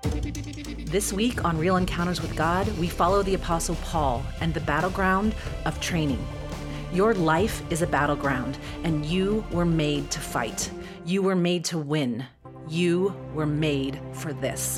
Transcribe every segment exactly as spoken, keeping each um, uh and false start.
This week on Real Encounters with God, we follow the Apostle Paul and the battleground of training. Your life is a battleground, and you were made to fight. You were made to win. You were made for this.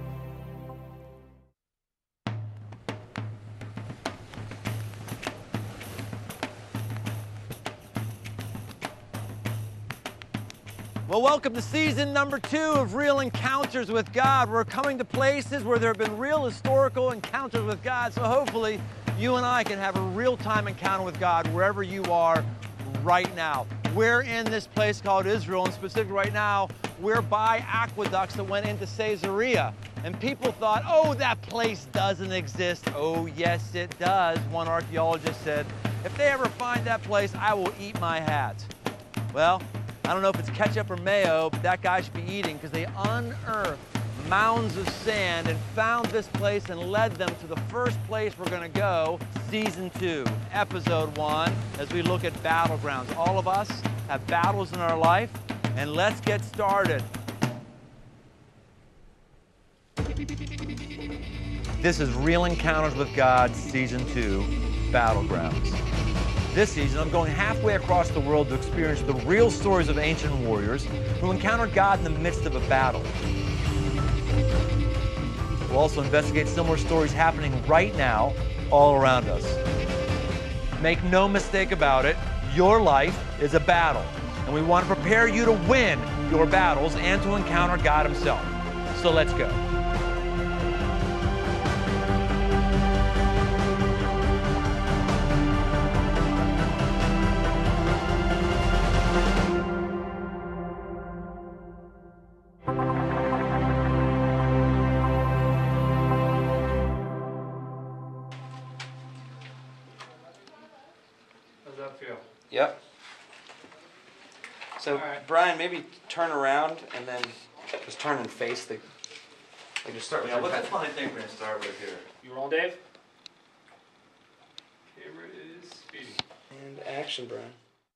Well, welcome to season number two of Real Encounters with God. We're coming to places where there have been real historical encounters with God, so hopefully you and I can have a real-time encounter with God wherever you are right now. We're in this place called Israel, and specifically right now, we're by aqueducts that went into Caesarea. And people thought, oh, that place doesn't exist. Oh, yes, it does. One archaeologist said, if they ever find that place, I will eat my hat. Well, I don't know if it's ketchup or mayo, but that guy should be eating, because they unearthed mounds of sand and found this place and led them to the first place we're going to go, season two, episode one, as we look at battlegrounds. All of us have battles in our life, and let's get started. This is Real Encounters with God, season two, battlegrounds. This season, I'm going halfway across the world to experience the real stories of ancient warriors who encountered God in the midst of a battle. We'll also investigate similar stories happening right now all around us. Make no mistake about it, your life is a battle, and we want to prepare you to win your battles and to encounter God Himself. So let's go. Yep. So, right. Brian, maybe turn around and then just turn and face the. Like just start with. Yeah, what's the funny thing we're gonna start with here? You roll, Dave. Camera is speeding. And action, Brian.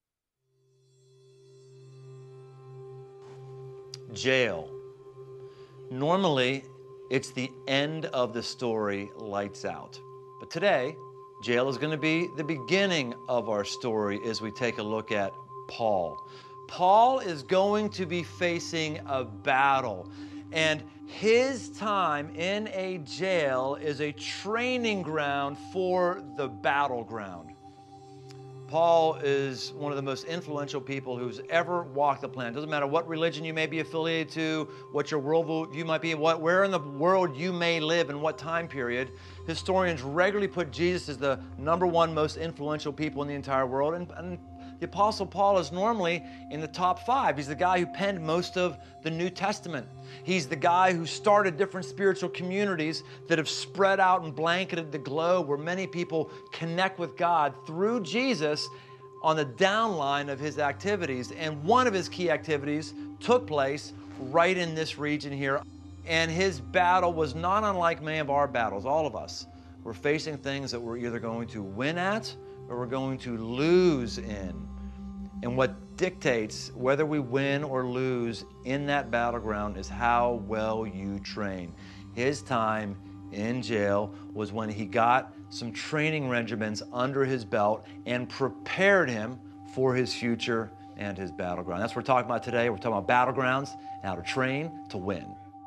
Jail. Normally, it's the end of the story, lights out. But today, jail is going to be the beginning of our story as we take a look at Paul. Paul is going to be facing a battle, and his time in a jail is a training ground for the battleground. Paul is one of the most influential people who's ever walked the planet. Doesn't matter what religion you may be affiliated to, what your worldview might be, what, where in the world you may live, and what time period. Historians regularly put Jesus as the number one most influential people in the entire world, and, and the Apostle Paul is normally in the top five. He's the guy who penned most of the New Testament. He's the guy who started different spiritual communities that have spread out and blanketed the globe, where many people connect with God through Jesus on the downline of his activities. And one of his key activities took place right in this region here. And his battle was not unlike many of our battles. All of us were facing things that we're either going to win at or we're going to lose in. And what dictates whether we win or lose in that battleground is how well you train. His time in jail was when he got some training regimens under his belt and prepared him for his future and his battleground. That's what we're talking about today. We're talking about battlegrounds and how to train to win.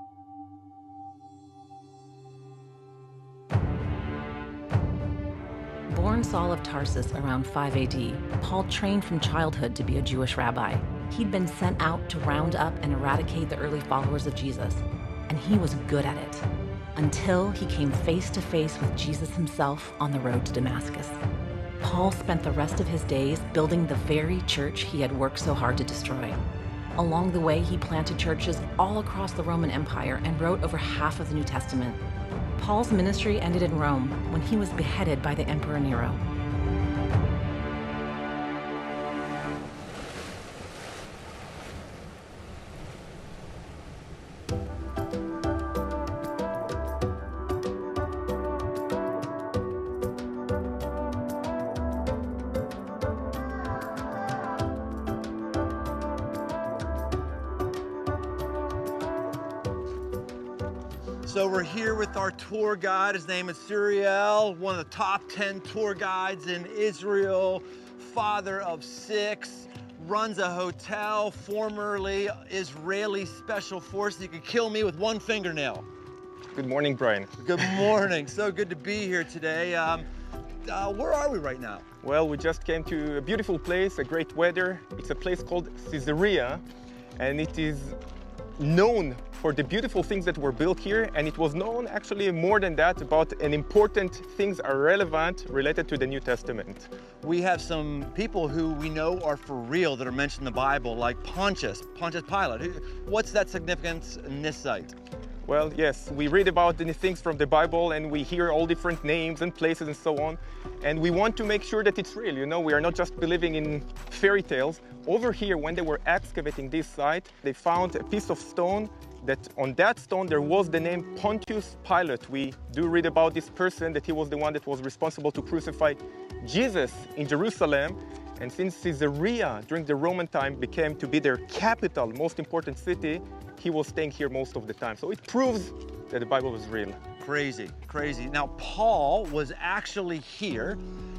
Born Saul of Tarsus around five A D, Paul trained from childhood to be a Jewish rabbi. He'd been sent out to round up and eradicate the early followers of Jesus, and he was good at it, until he came face to face with Jesus himself on the road to Damascus. Paul spent the rest of his days building the very church he had worked so hard to destroy. Along the way, he planted churches all across the Roman Empire and wrote over half of the New Testament. Paul's ministry ended in Rome when he was beheaded by the Emperor Nero. So we're here with our tour guide. His name is Suriel, one of the top ten tour guides in Israel, father of six, runs a hotel, formerly Israeli Special Forces. You could kill me with one fingernail. Good morning, Brian. Good morning. So good to be here today. Um, uh, where are we right now? Well, we just came to a beautiful place, a great weather. It's a place called Caesarea, and it is known for the beautiful things that were built here, and it was known actually more than that about an important things are relevant related to the New Testament. We have some people who we know are for real that are mentioned in the Bible, like Pontius, Pontius Pilate. What's that significance in this site? Well, yes, we read about the things from the Bible and we hear all different names and places and so on. And we want to make sure that it's real, you know, we are not just believing in fairy tales. Over here, when they were excavating this site, they found a piece of stone that on that stone there was the name Pontius Pilate. We do read about this person, that he was the one that was responsible to crucify Jesus in Jerusalem. And since Caesarea during the Roman time became to be their capital, most important city, he was staying here most of the time. So it proves that the Bible was real. Crazy, crazy. Now, Paul was actually here,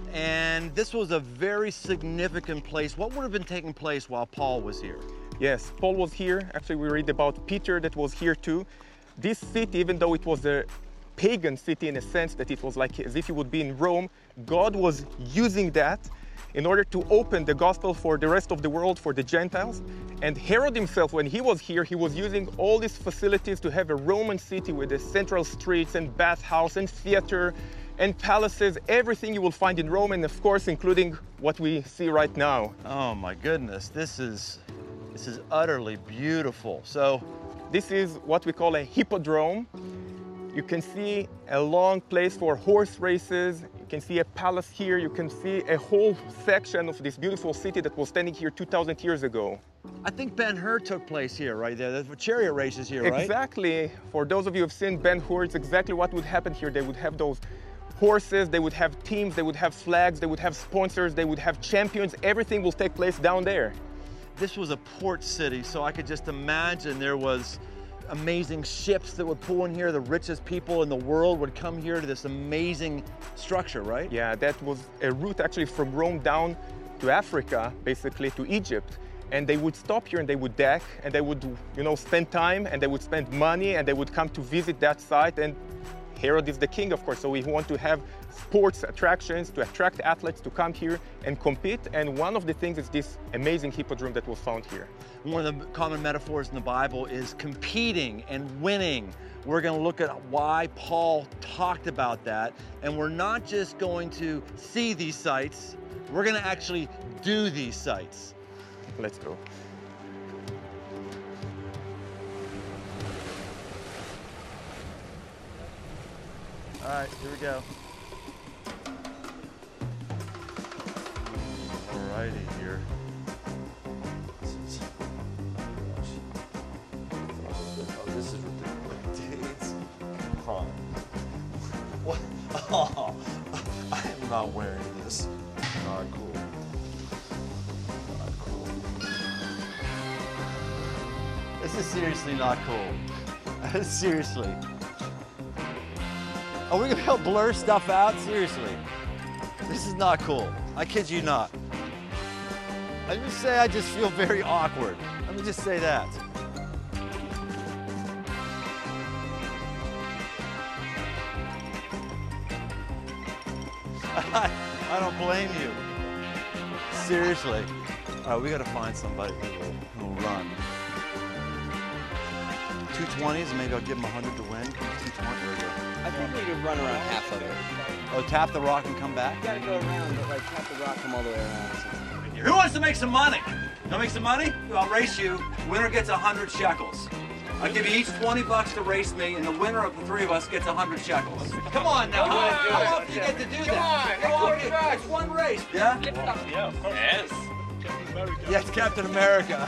and this was a very significant place. What would have been taking place while Paul was here? Yes, Paul was here. Actually, we read about Peter that was here too. This city, even though it was a pagan city in a sense that it was like as if you would be in Rome, God was using that in order to open the gospel for the rest of the world, for the Gentiles. And Herod himself, when he was here, he was using all these facilities to have a Roman city with the central streets and bathhouse and theater and palaces, everything you will find in Rome, and of course, including what we see right now. Oh my goodness, this is, this is utterly beautiful. So this is what we call a hippodrome. You can see a long place for horse races. You can see a palace here. You can see a whole section of this beautiful city that was standing here two thousand years ago. I think Ben-Hur took place here, right there. The chariot races here, right? Exactly. For those of you who have seen Ben-Hur, it's exactly what would happen here. They would have those horses, they would have teams, they would have flags, they would have sponsors, they would have champions. Everything will take place down there. This was a port city, so I could just imagine there was amazing ships that would pull in here. The richest people in the world would come here to this amazing structure, right? Yeah, that was a route actually from Rome down to Africa, basically to Egypt. And they would stop here and they would deck and they would, you know, spend time and they would spend money and they would come to visit that site. And Herod is the king, of course, so we want to have sports attractions to attract athletes to come here and compete. And one of the things is this amazing hippodrome that was found here. One of the common metaphors in the Bible is competing and winning. We're going to look at why Paul talked about that. And we're not just going to see these sites, we're going to actually do these sites. Let's go. All right, here we go. All righty here. Oh, this is ridiculous. Come on. What? Oh, I am not wearing this. Not cool. Not cool. This is seriously not cool. Seriously. Are we gonna help blur stuff out? Seriously. This is not cool. I kid you not. I just say I just feel very awkward. Let me just say that. I, I don't blame you. Seriously. All right, we gotta find somebody who will, who will run. two twenties, and maybe I'll give him one hundred to win. two twenty, there we go. I think we could run around half of it. Oh, tap the rock and come back? You gotta go around, but like tap the rock, come all the way around. Who wants to make some money? You wanna make some money? I'll race you. Winner gets one hundred shekels. I'll give you each twenty bucks to race me, and the winner of the three of us gets one hundred shekels. Come on now, Come on, how often do you get to do that? Come on, it's one race. Yeah? Yeah, of course. Yes. Yes, Captain America.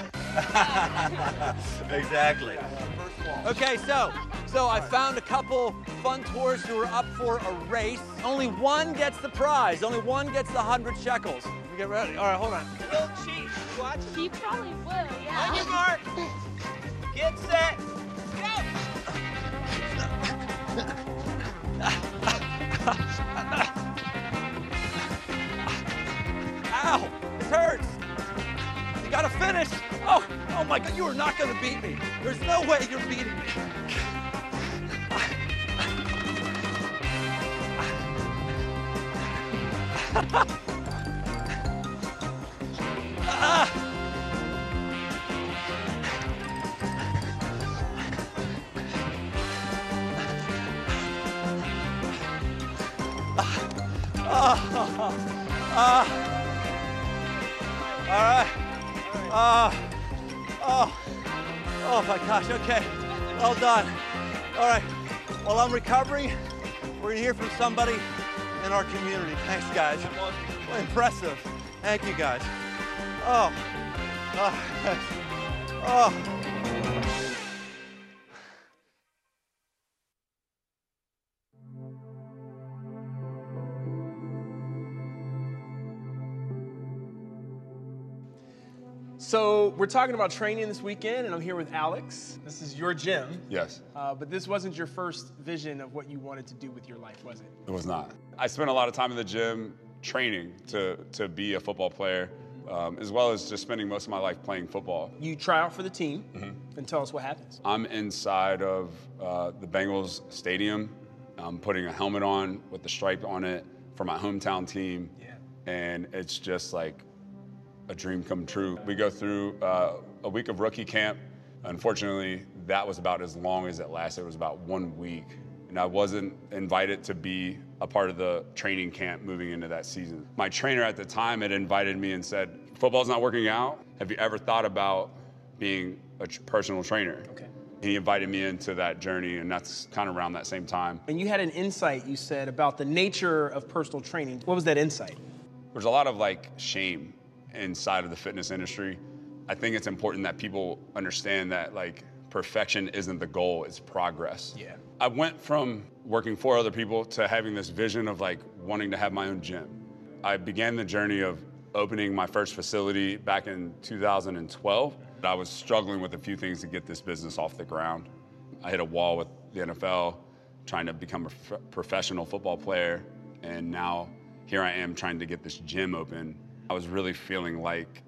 Exactly. Okay, so so I found a couple fun tours who are up for a race. Only one gets the prize. Only one gets the hundred shekels. We get ready. All right, hold on. We'll cheat. Watch. You probably will, yeah. On your mark. Get set. Go. beat me. There's no way you're beating me. ah. Oh, oh, all right. Oh, oh, oh my gosh, okay. Well done. All right, while I'm recovering, we're gonna hear from somebody in our community. Thanks, guys. Well, impressive. Thank you, guys. Oh, oh, oh. So we're talking about training this weekend, and I'm here with Alex. This is your gym. Yes. Uh, but this wasn't your first vision of what you wanted to do with your life, was it? It was not. I spent a lot of time in the gym training to, to be a football player, um, as well as just spending most of my life playing football. You try out for the team, Mm-hmm. and tell us what happens. I'm inside of uh, the Bengals stadium. I'm putting a helmet on with the stripe on it for my hometown team. Yeah. And it's just like a dream come true. We go through uh, a week of rookie camp. Unfortunately, that was about as long as it lasted. It was about one week. And I wasn't invited to be a part of the training camp moving into that season. My trainer at the time had invited me and said, football's not working out. Have you ever thought about being a tr- personal trainer? Okay. He invited me into that journey, and that's kind of around that same time. And you had an insight, you said, about the nature of personal training. What was that insight? There's a lot of like shame inside of the fitness industry. I think it's important that people understand that like perfection isn't the goal, it's progress. Yeah. I went from working for other people to having this vision of like wanting to have my own gym. I began the journey of opening my first facility back in two thousand twelve. I was struggling with a few things to get this business off the ground. I hit a wall with the N F L, trying to become a f- professional football player, and now here I am trying to get this gym open. I was really feeling like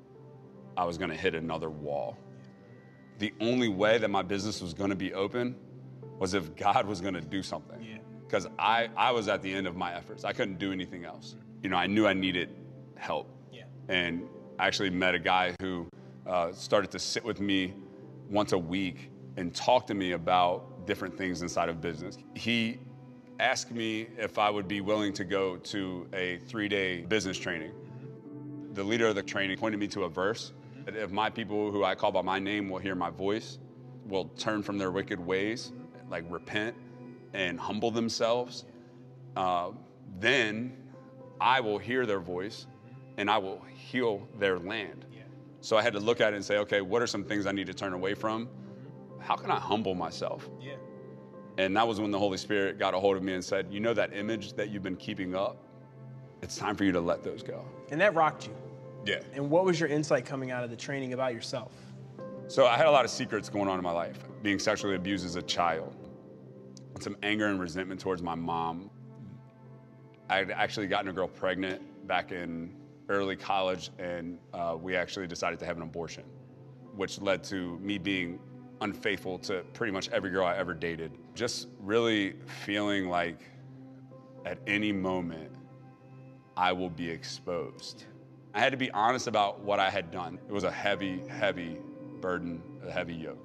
I was gonna hit another wall. The only way that my business was gonna be open was if God was gonna do something. Yeah. Because I, I was at the end of my efforts. I couldn't do anything else. You know, I knew I needed help. Yeah. And I actually met a guy who uh, started to sit with me once a week and talk to me about different things inside of business. He asked me if I would be willing to go to a three-day business training. The leader of the training pointed me to a verse that if my people who I call by my name will hear my voice, will turn from their wicked ways, like repent and humble themselves, uh, then I will hear their voice and I will heal their land. Yeah. So I had to look at it and say, okay, what are some things I need to turn away from? How can I humble myself? Yeah. And that was when the Holy Spirit got a hold of me and said, you know that image that you've been keeping up? It's time for you to let those go. And that rocked you. Yeah. And what was your insight coming out of the training about yourself? So I had a lot of secrets going on in my life. Being sexually abused as a child. Some anger and resentment towards my mom. I had actually gotten a girl pregnant back in early college, and uh, we actually decided to have an abortion, which led to me being unfaithful to pretty much every girl I ever dated. Just really feeling like at any moment I will be exposed. I had to be honest about what I had done. It was a heavy, heavy burden, a heavy yoke.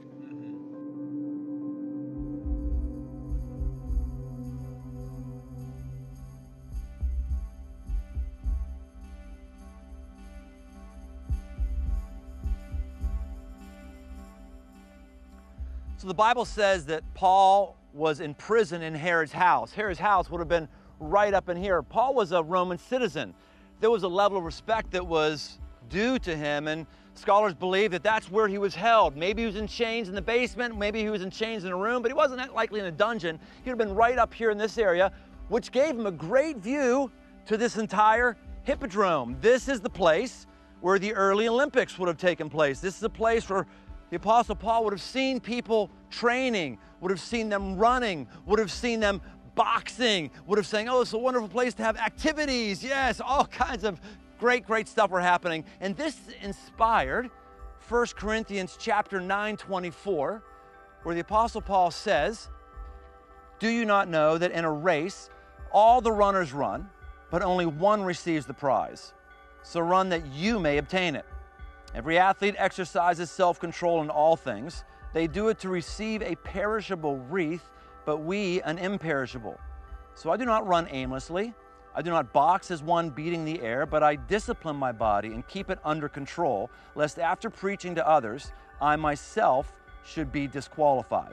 So the Bible says that Paul was in prison in Herod's house. Herod's house would have been right up in here. Paul was a Roman citizen. There was a level of respect that was due to him, and scholars believe that that's where he was held. Maybe he was in chains in the basement, maybe he was in chains in a room, but he wasn't likely in a dungeon. He would have been right up here in this area, which gave him a great view to this entire hippodrome. This is the place where the early Olympics would have taken place. This is a place where the Apostle Paul would have seen people training, would have seen them running, would have seen them boxing, would have saying, oh, it's a wonderful place to have activities. Yes, all kinds of great, great stuff were happening. And this inspired First Corinthians chapter nine, twenty-four, where the Apostle Paul says, "Do you not know that in a race all the runners run, but only one receives the prize? So run that you may obtain it. Every athlete exercises self-control in all things. They do it to receive a perishable wreath, but we an imperishable. So I do not run aimlessly. I do not box as one beating the air, but I discipline my body and keep it under control, lest after preaching to others, I myself should be disqualified."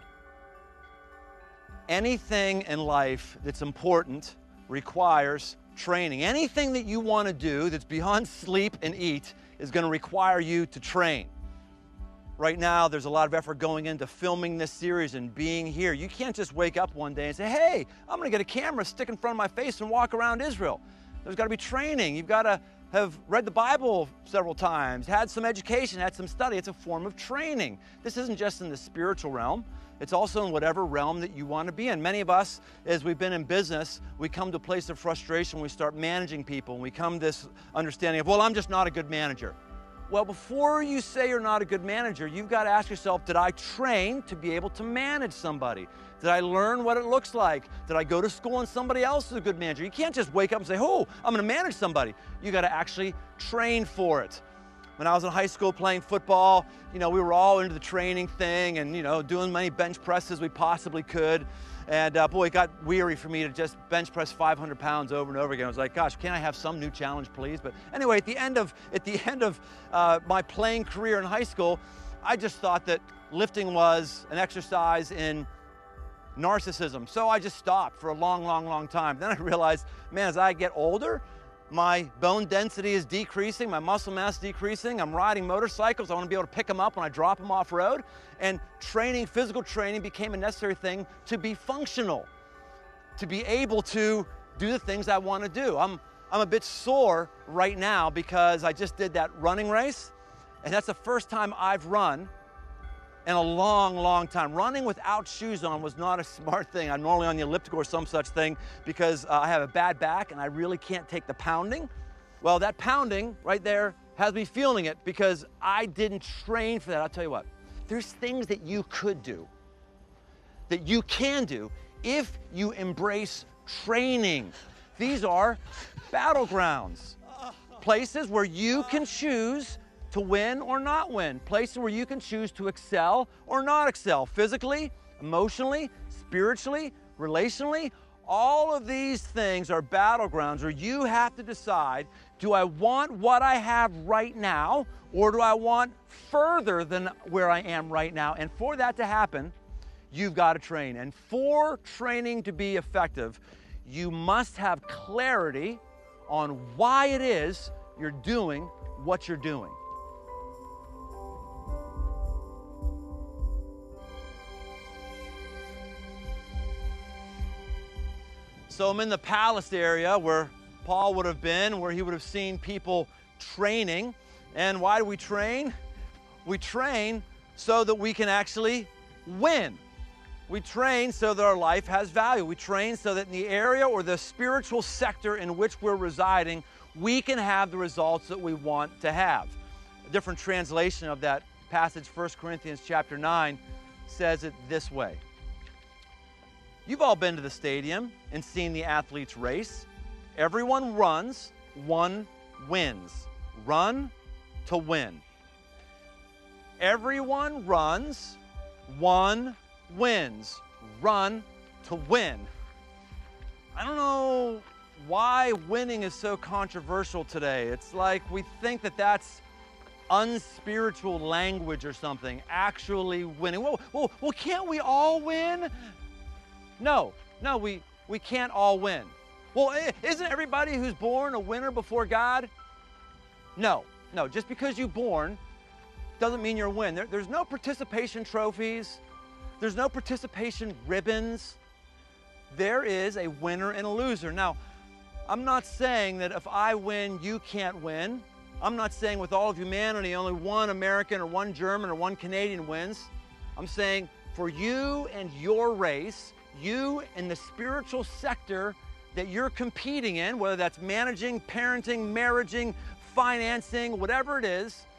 Anything in life that's important requires training. Anything that you want to do that's beyond sleep and eat is going to require you to train. Right now, there's a lot of effort going into filming this series and being here. You can't just wake up one day and say, "Hey, I'm going to get a camera, stick in front of my face and walk around Israel." There's got to be training. You've got to have read the Bible several times, had some education, had some study. It's a form of training. This isn't just in the spiritual realm. It's also in whatever realm that you want to be in. Many of us, as we've been in business, we come to a place of frustration. We start managing people, and we come to this understanding of, well, I'm just not a good manager. Well, before you say you're not a good manager, you've got to ask yourself, did I train to be able to manage somebody? Did I learn what it looks like? Did I go to school and somebody else is a good manager? You can't just wake up and say, oh, I'm going to manage somebody. You got to actually train for it. When I was in high school playing football, you know, we were all into the training thing and, you know, doing as many bench presses we possibly could. And uh, boy, it got weary for me to just bench press five hundred pounds over and over again. I was like, gosh, can't I have some new challenge, please? But anyway, at the end of, at the end of uh, my playing career in high school, I just thought that lifting was an exercise in narcissism. So I just stopped for a long, long, long time. Then I realized, man, as I get older, my bone density is decreasing, my muscle mass is decreasing. I'm riding motorcycles. I want to be able to pick them up when I drop them off road. And training, physical training became a necessary thing to be functional, to be able to do the things I want to do. I'm, I'm a bit sore right now because I just did that running race. And that's the first time I've run in a long, long time. Running without shoes on was not a smart thing. I'm normally on the elliptical or some such thing because uh, I have a bad back and I really can't take the pounding. Well, that pounding right there has me feeling it because I didn't train for that. I'll tell you what, there's things that you could do, that you can do if you embrace training. These are battlegrounds, places where you can choose to win or not win, places where you can choose to excel or not excel, physically, emotionally, spiritually, relationally. All of these things are battlegrounds where you have to decide, do I want what I have right now, or do I want further than where I am right now? And for that to happen, you've got to train. And for training to be effective, you must have clarity on why it is you're doing what you're doing. So I'm in the palace area where Paul would have been, where he would have seen people training. And why do we train? We train so that we can actually win. We train so that our life has value. We train so that in the area or the spiritual sector in which we're residing, we can have the results that we want to have. A different translation of that passage, First Corinthians chapter nine, says it this way. You've all been to the stadium and seen the athletes race. Everyone runs, one wins. Run to win. Everyone runs, one wins. Run to win. I don't know why winning is so controversial today. It's like we think that that's unspiritual language or something, actually winning. Well, well, well can't we all win? No, no, we, we can't all win. Well, isn't everybody who's born a winner before God? No, no, just because you're born doesn't mean you're a win. There, there's no participation trophies. There's no participation ribbons. There is a winner and a loser. Now, I'm not saying that if I win, you can't win. I'm not saying with all of humanity, only one American or one German or one Canadian wins. I'm saying for you and your race, you in the spiritual sector that you're competing in, whether that's managing, parenting, marrying, financing, whatever it is,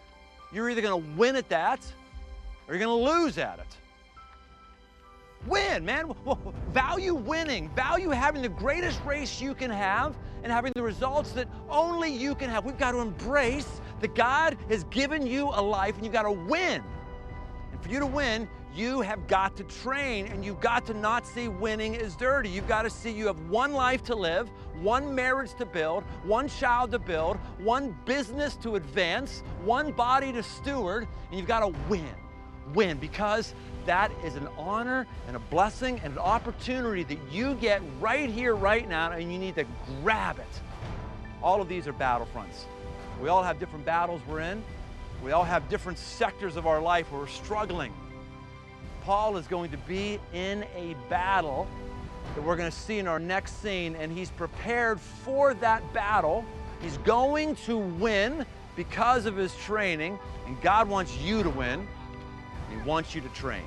You're either going to win at that or you're going to lose at it. Win, man. Value winning. Value having the greatest race you can have and having the results that only you can have. We've got to embrace that God has given you a life and you've got to win. And for you to win, you have got to train, and you've got to not see winning as dirty. You've got to see you have one life to live, one marriage to build, one child to build, one business to advance, one body to steward, and you've got to win. Win, because that is an honor and a blessing and an opportunity that you get right here, right now, and you need to grab it. All of these are battlefronts. We all have different battles we're in. We all have different sectors of our life where we're struggling. Paul is going to be in a battle that we're going to see in our next scene, and he's prepared for that battle. He's going to win because of his training, and God wants you to win. He wants you to train.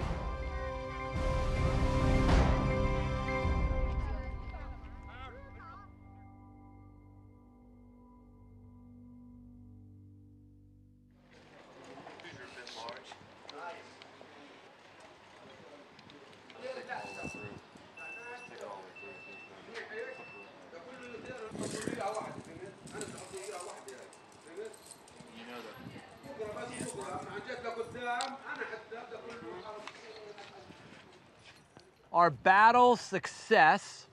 Our battle success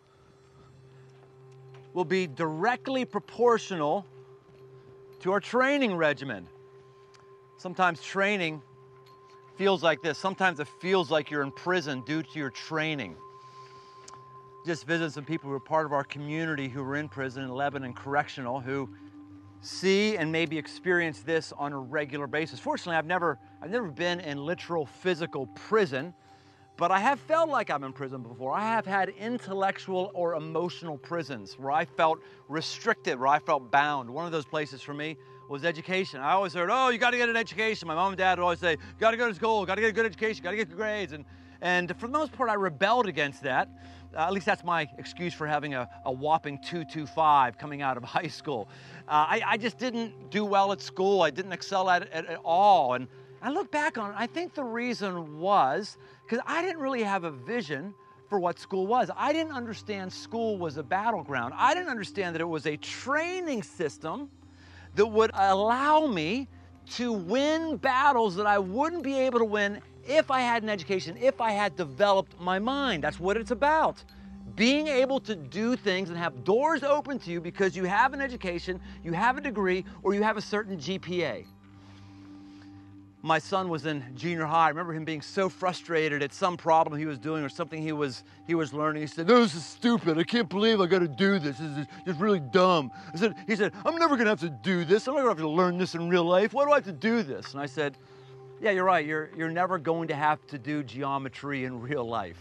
will be directly proportional to our training regimen. Sometimes training feels like this. Sometimes it feels like you're in prison due to your training. Just visited some people who are part of our community who were in prison in Lebanon Correctional, who see and maybe experience this on a regular basis. Fortunately, I've never, I've never been in literal physical prison, but I have felt like I'm in prison before. I have had intellectual or emotional prisons where I felt restricted, where I felt bound. One of those places for me was education. I always heard, oh, you got to get an education. My mom and dad would always say, you got to go to school, got to get a good education, got to get good grades. And, and for the most part, I rebelled against that. Uh, at least that's my excuse for having a, a whopping two two five coming out of high school. Uh, I, I just didn't do well at school. I didn't excel at it at, at all. And I look back on it, I think the reason was because I didn't really have a vision for what school was. I didn't understand school was a battleground. I didn't understand that it was a training system that would allow me to win battles that I wouldn't be able to win if I had an education, if I had developed my mind. That's what it's about. Being able to do things and have doors open to you because you have an education, you have a degree, or you have a certain G P A. My son was in junior high. I remember him being so frustrated at some problem he was doing or something he was he was learning. He said, "No, this is stupid. I can't believe I got to do this. This is just really dumb." I said, he said, "I'm never going to have to do this. I'm not going to have to learn this in real life. Why do I have to do this?" And I said, "Yeah, you're right. You're you're never going to have to do geometry in real life."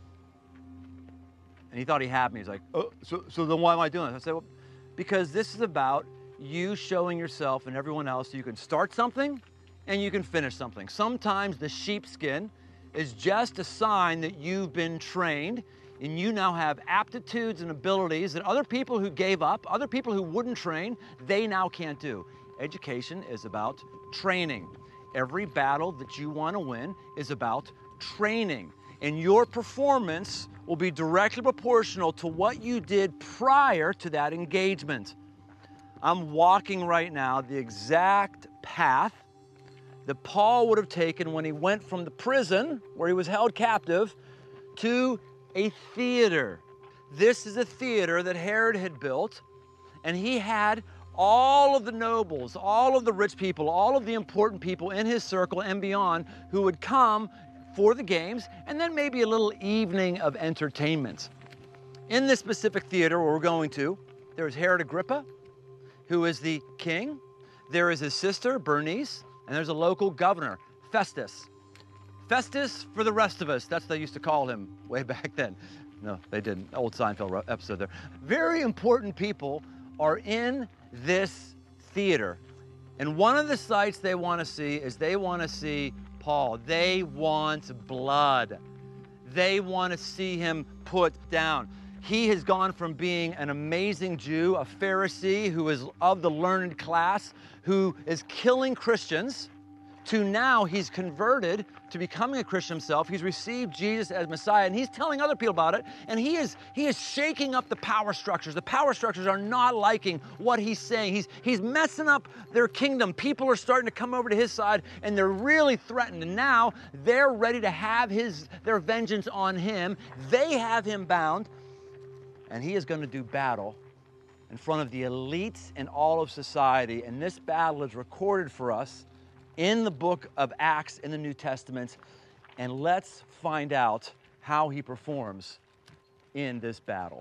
And he thought he had me. He's like, "Oh, so so then why am I doing this?" I said, "Well, because this is about you showing yourself and everyone else you can start something and you can finish something. Sometimes the sheepskin is just a sign that you've been trained and you now have aptitudes and abilities that other people who gave up, other people who wouldn't train, they now can't do." Education is about training. Every battle that you want to win is about training. And your performance will be directly proportional to what you did prior to that engagement. I'm walking right now the exact path that Paul would have taken when he went from the prison, where he was held captive, to a theater. This is a theater that Herod had built, and he had all of the nobles, all of the rich people, all of the important people in his circle and beyond who would come for the games, and then maybe a little evening of entertainment. In this specific theater where we're going to, there is Herod Agrippa, who is the king. There is his sister, Bernice, and there's a local governor, Festus. Festus for the rest of us, that's what they used to call him way back then. No, they didn't. Old Seinfeld episode there. Very important people are in this theater. And one of the sights they want to see is they want to see Paul. They want blood. They want to see him put down. He has gone from being an amazing Jew, a Pharisee who is of the learned class, who is killing Christians, to now he's converted to becoming a Christian himself. He's received Jesus as Messiah, and he's telling other people about it, and he is, he is shaking up the power structures. The power structures are not liking what he's saying. He's, he's messing up their kingdom. People are starting to come over to his side, and they're really threatened, and now they're ready to have his, their vengeance on him. They have him bound, and he is going to do battle in front of the elites in all of society, and this battle is recorded for us in the book of Acts in the New Testament, and let's find out how he performs in this battle.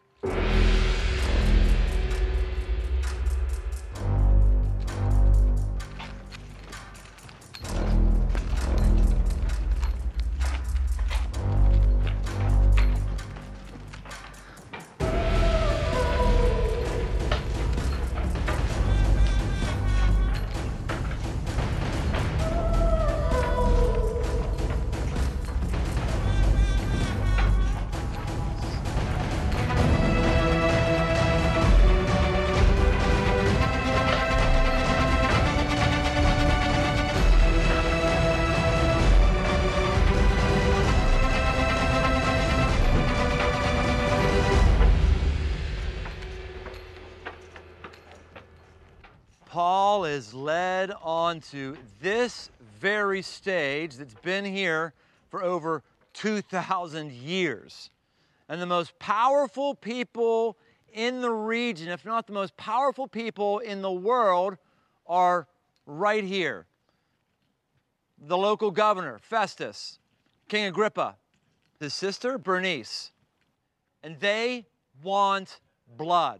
Paul is led onto this very stage that's been here for over two thousand years. And the most powerful people in the region, if not the most powerful people in the world, are right here. The local governor, Festus, King Agrippa, his sister, Bernice. And they want blood.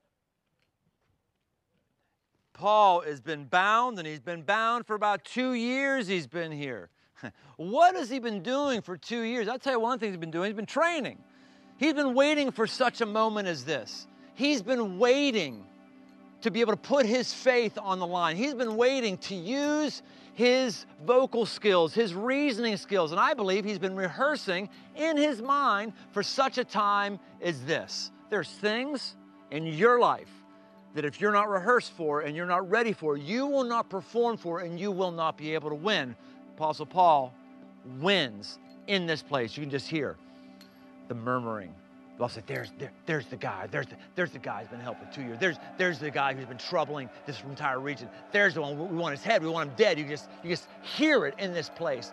Paul has been bound, and he's been bound for about two years he's been here. What has he been doing for two years? I'll tell you one thing he's been doing. He's been training. He's been waiting for such a moment as this. He's been waiting to be able to put his faith on the line. He's been waiting to use his vocal skills, his reasoning skills, and I believe he's been rehearsing in his mind for such a time as this. There's things in your life that if you're not rehearsed for and you're not ready for, you will not perform for and you will not be able to win. Apostle Paul wins in this place. You can just hear the murmuring. Paul said, there's, there, there's the guy. There's the, there's the guy who's been helped for two years. There's, there's the guy who's been troubling this entire region. There's the one, we want his head. We want him dead. You just, you just hear it in this place.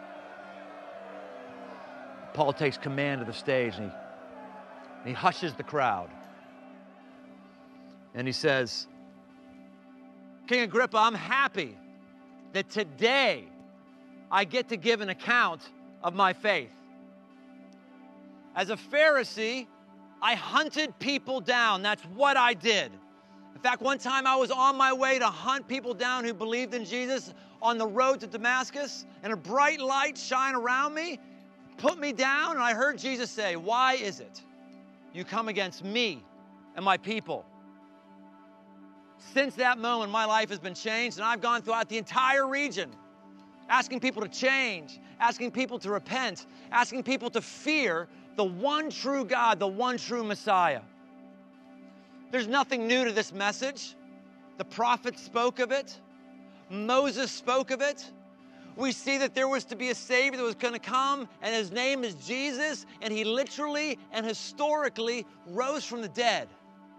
Paul takes command of the stage, and he, and he hushes the crowd. And he says, King Agrippa, I'm happy that today I get to give an account of my faith. As a Pharisee, I hunted people down. That's what I did. In fact, one time I was on my way to hunt people down who believed in Jesus on the road to Damascus, and a bright light shined around me, put me down, and I heard Jesus say, why is it you come against me and my people? Since that moment, my life has been changed, and I've gone throughout the entire region, asking people to change, asking people to repent, asking people to fear the one true God, the one true Messiah. There's nothing new to this message. The prophets spoke of it. Moses spoke of it. We see that there was to be a Savior that was going to come, and his name is Jesus, and he literally and historically rose from the dead.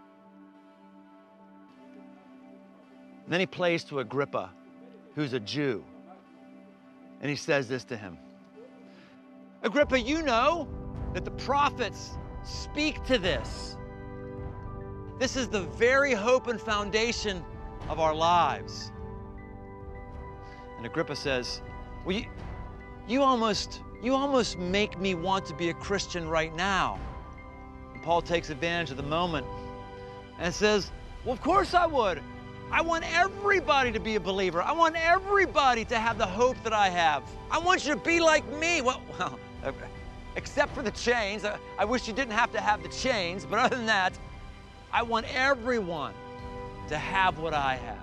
And then he plays to Agrippa, who's a Jew. And he says this to him. Agrippa, you know that the prophets speak to this. This is the very hope and foundation of our lives. And Agrippa says, well, you, you, almost, you almost make me want to be a Christian right now. And Paul takes advantage of the moment and says, well, of course I would. I want everybody to be a believer. I want everybody to have the hope that I have. I want you to be like me. Well, well except for the chains. I, I wish you didn't have to have the chains, but other than that, I want everyone to have what I have.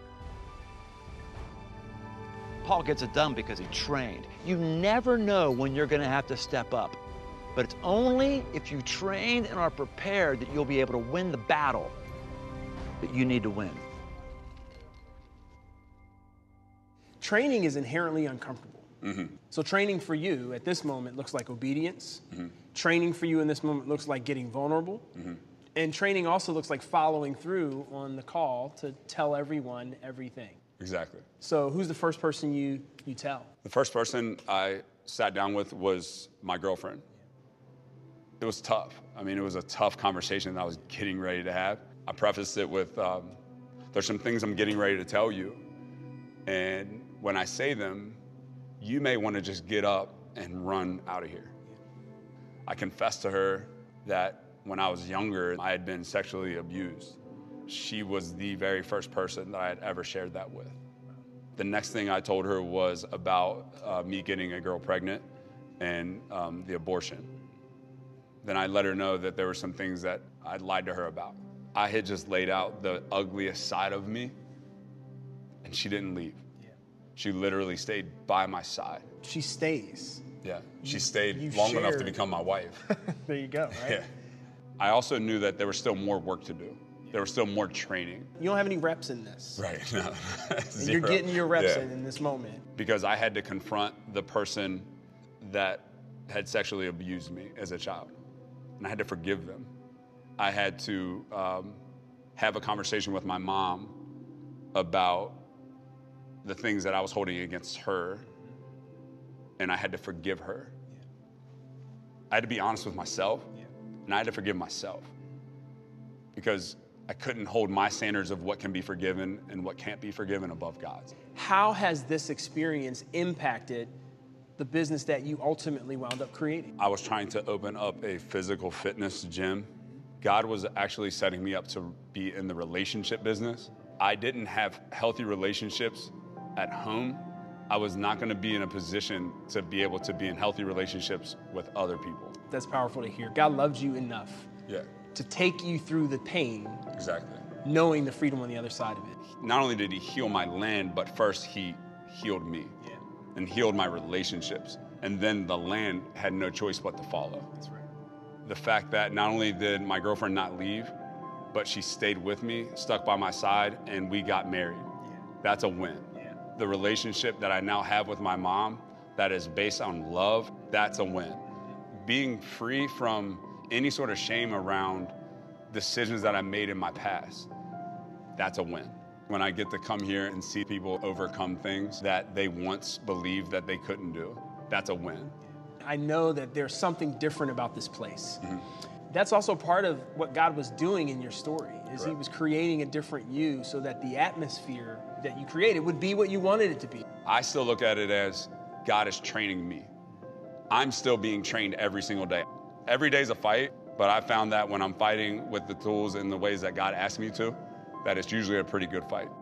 Paul gets it done because he trained. You never know when you're going to have to step up, but it's only if you trained and are prepared that you'll be able to win the battle that you need to win. training is inherently uncomfortable. Mm-hmm. So training for you at this moment looks like obedience. Mm-hmm. Training for you in this moment looks like getting vulnerable. Mm-hmm. And training also looks like following through on the call to tell everyone everything. Exactly. So who's the first person you, you tell? The first person I sat down with was my girlfriend. It was tough. I mean, it was a tough conversation that I was getting ready to have. I prefaced it with, um, there's some things I'm getting ready to tell you. And when I say them, you may want to just get up and run out of here. I confessed to her that when I was younger, I had been sexually abused. She was the very first person that I had ever shared that with. The next thing I told her was about uh, me getting a girl pregnant and um, the abortion. Then I let her know that there were some things that I'd lied to her about. I had just laid out the ugliest side of me, and she didn't leave. Yeah. She literally stayed by my side. She stays. Yeah, she stayed you long enough to shared. become my wife. There you go, right? Yeah. I also knew that there was still more work to do. There was still more training. You don't have any reps in this. Right, no. And you're getting your reps Yeah. in in this moment. Because I had to confront the person that had sexually abused me as a child. And I had to forgive them. I had to um, have a conversation with my mom about the things that I was holding against her, and I had to forgive her. Yeah. I had to be honest with myself, Yeah. and I had to forgive myself. Because I couldn't hold my standards of what can be forgiven and what can't be forgiven above God's. How has this experience impacted the business that you ultimately wound up creating? I was trying to open up a physical fitness gym. God was actually setting me up to be in the relationship business. I didn't have healthy relationships at home. I was not going to be in a position to be able to be in healthy relationships with other people. That's powerful to hear. God loved you enough Yeah, to take you through the pain, exactly. knowing the freedom on the other side of it. Not only did he heal my land, but first he healed me Yeah, and healed my relationships. And then the land had no choice but to follow. that's right. The fact that not only did my girlfriend not leave, but she stayed with me, stuck by my side, and we got married. Yeah. That's a win. Yeah. The relationship that I now have with my mom that is based on love, that's a win. Being free from any sort of shame around decisions that I made in my past, that's a win. When I get to come here and see people overcome things that they once believed that they couldn't do, that's a win. I know that there's something different about this place. Mm-hmm. That's also part of what God was doing in your story, is He Correct. was creating a different you so that the atmosphere that you created would be what you wanted it to be. I still look at it as God is training me. I'm still being trained every single day. Every day's a fight, but I found that when I'm fighting with the tools and the ways that God asked me to, that it's usually a pretty good fight.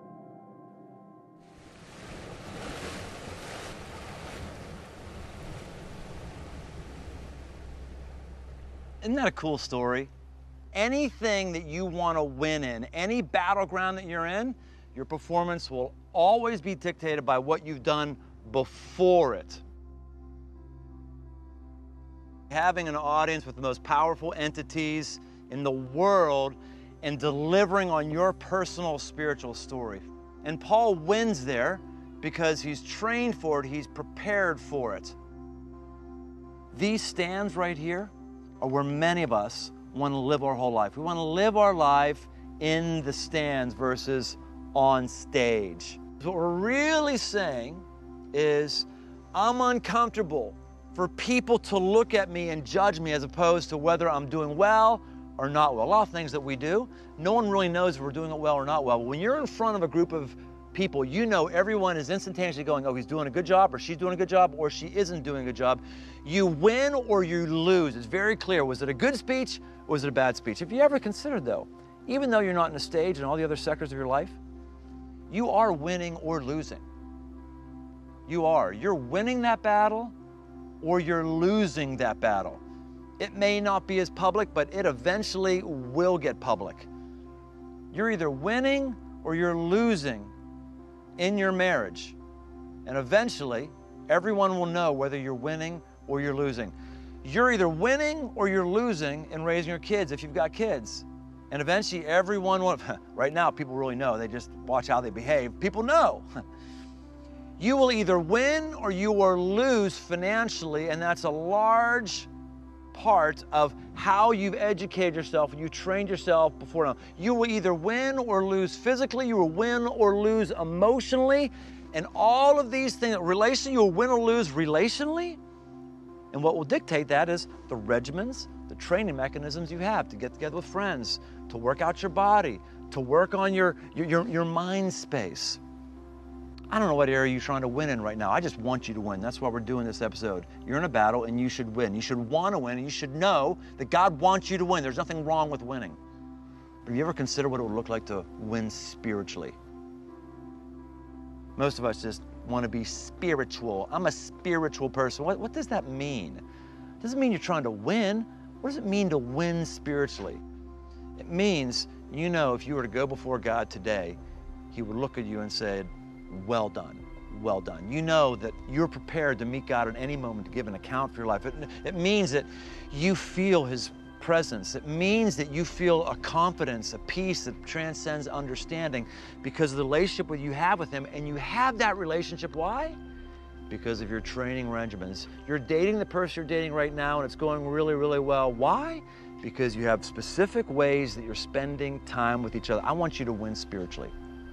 Isn't that a cool story? Anything that you want to win in, any battleground that you're in, your performance will always be dictated by what you've done before it. Having an audience with the most powerful entities in the world and delivering on your personal spiritual story. And Paul wins there because he's trained for it, he's prepared for it. These stands right here are where many of us want to live our whole life. We want to live our life in the stands versus on stage. So what we're really saying is, I'm uncomfortable for people to look at me and judge me as opposed to whether I'm doing well or not well. A lot of things that we do, no one really knows if we're doing it well or not well. But when you're in front of a group of people, you know everyone is instantaneously going, oh, he's doing a good job, or she's doing a good job, or she isn't doing a good job. You win or you lose. It's very clear. Was it a good speech or was it a bad speech? If you ever considered, though, even though you're not in a stage in all the other sectors of your life, you are winning or losing. You are. You're winning that battle or you're losing that battle. It may not be as public, but it eventually will get public. You're either winning or you're losing in your marriage. And eventually, everyone will know whether you're winning or you're losing. You're either winning or you're losing in raising your kids if you've got kids. And eventually everyone will, right now people really know, they just watch how they behave. People know. You will either win or you will lose financially, and that's a large part of how you've educated yourself and you trained yourself before now. You will either win or lose physically, you will win or lose emotionally, and all of these things, relationally, you will win or lose relationally. And what will dictate that is the regimens, the training mechanisms you have to get together with friends, to work out your body, to work on your, your, your, your mind space. I don't know what area you're trying to win in right now. I just want you to win. That's why we're doing this episode. You're in a battle and you should win. You should want to win and you should know that God wants you to win. There's nothing wrong with winning. But have you ever considered what it would look like to win spiritually? Most of us just want to be spiritual. I'm a spiritual person. What, what does that mean? It doesn't mean you're trying to win. What does it mean to win spiritually? It means, you know, if you were to go before God today, He would look at you and say, well done, well done. You know that you're prepared to meet God at any moment to give an account for your life. It, it means that you feel His presence. It means that you feel a confidence, a peace that transcends understanding because of the relationship that you have with Him. And you have that relationship, why? Because of your training regimens. You're dating the person you're dating right now and it's going really, really well. Why? Because you have specific ways that you're spending time with each other. I want you to win spiritually.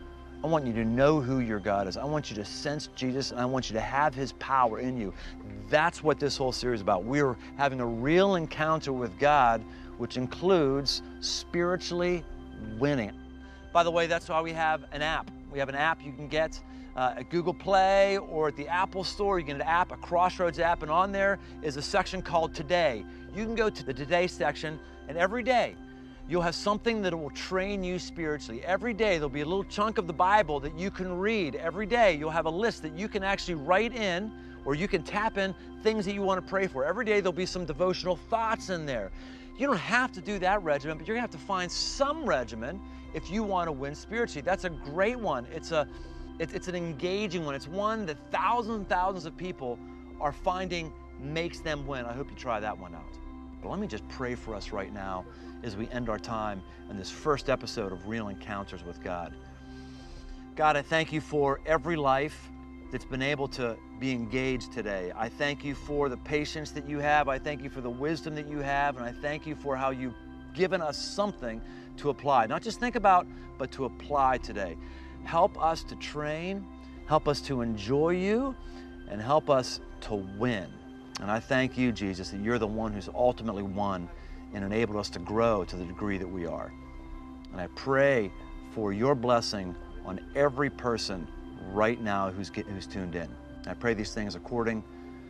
I want you to know who your God is. I want you to sense Jesus, and I want you to have His power in you. That's what this whole series is about. We're having a real encounter with God, which includes spiritually winning. By the way, that's why we have an app. We have an app you can get uh, at Google Play or at the Apple Store. You can get an app, a Crossroads app, and on there is a section called Today. You can go to the Today section, and every day, you'll have something that will train you spiritually. Every day, there'll be a little chunk of the Bible that you can read. Every day, you'll have a list that you can actually write in, or you can tap in things that you want to pray for. Every day, there'll be some devotional thoughts in there. You don't have to do that regimen, but you're going to have to find some regimen if you want to win spiritually. That's a great one. It's a, it, it's an engaging one. It's one that thousands and thousands of people are finding makes them win. I hope you try that one out. But let me just pray for us right now as we end our time in this first episode of Real Encounters with God. God, I thank you for every life that's been able to be engaged today. I thank you for the patience that you have. I thank you for the wisdom that you have. And I thank you for how you've given us something to apply. Not just think about, but to apply today. Help us to train, help us to enjoy you, and help us to win. And I thank you, Jesus, that you're the one who's ultimately won and enabled us to grow to the degree that we are. And I pray for your blessing on every person right now who's, get, who's tuned in. I pray these things according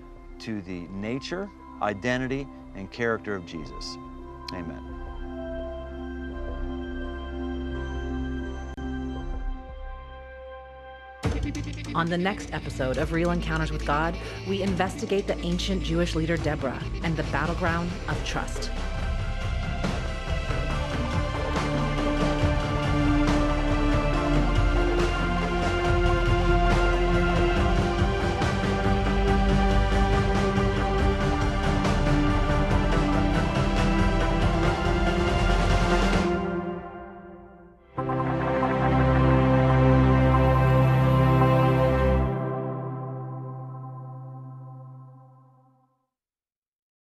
to the nature, identity, and character of Jesus. Amen. On the next episode of Real Encounters with God, we investigate the ancient Jewish leader Deborah and the battleground of trust.